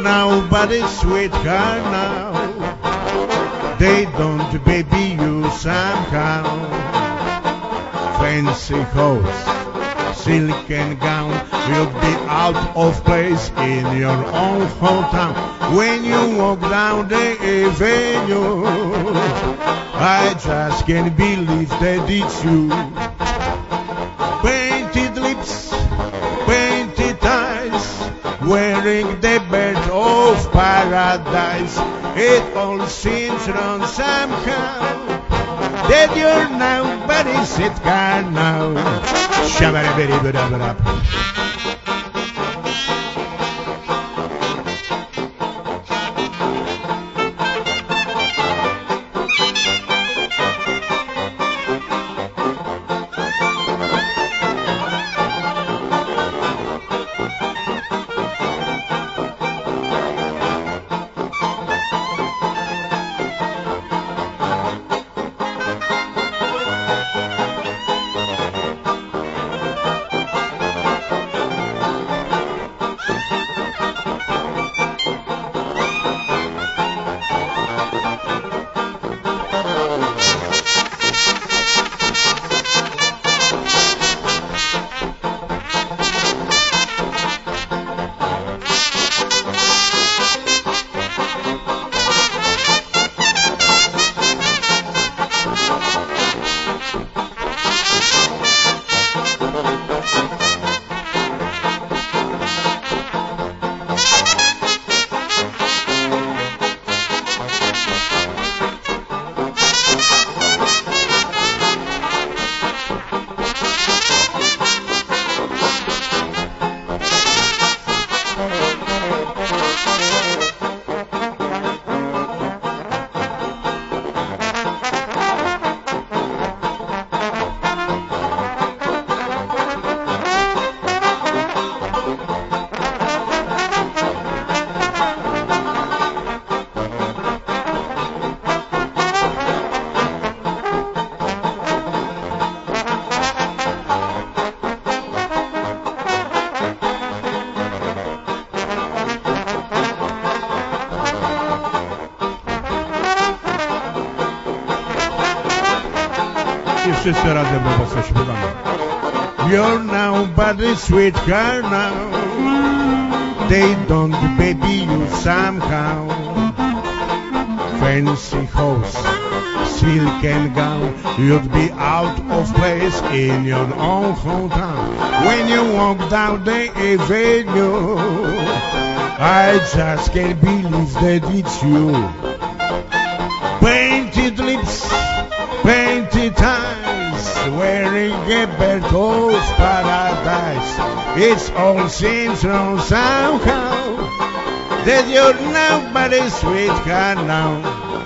nobody's sweetheart now. They don't baby you somehow. Fancy horse, silk and gown will be out of place in your own hometown. When you walk down the avenue, I just can't believe that it's you. Painted lips, painted eyes, wearing the bird of paradise. It all seems wrong somehow, that you're nobody's sweetheart now. Shabba-dabba-dabba-dabba-dabba. Jeszcze raz będę coś śpiewał. You're nobody's sweetheart now. They don't baby you somehow. Fancy horse, silk and gown, you'd be out of place in your own hometown. When you walk down the avenue, I just can't believe that it's you. Painted lips, painted eyes, wearing a bird of paradise. It all seems wrong somehow, that you're nobody's sweetheart now.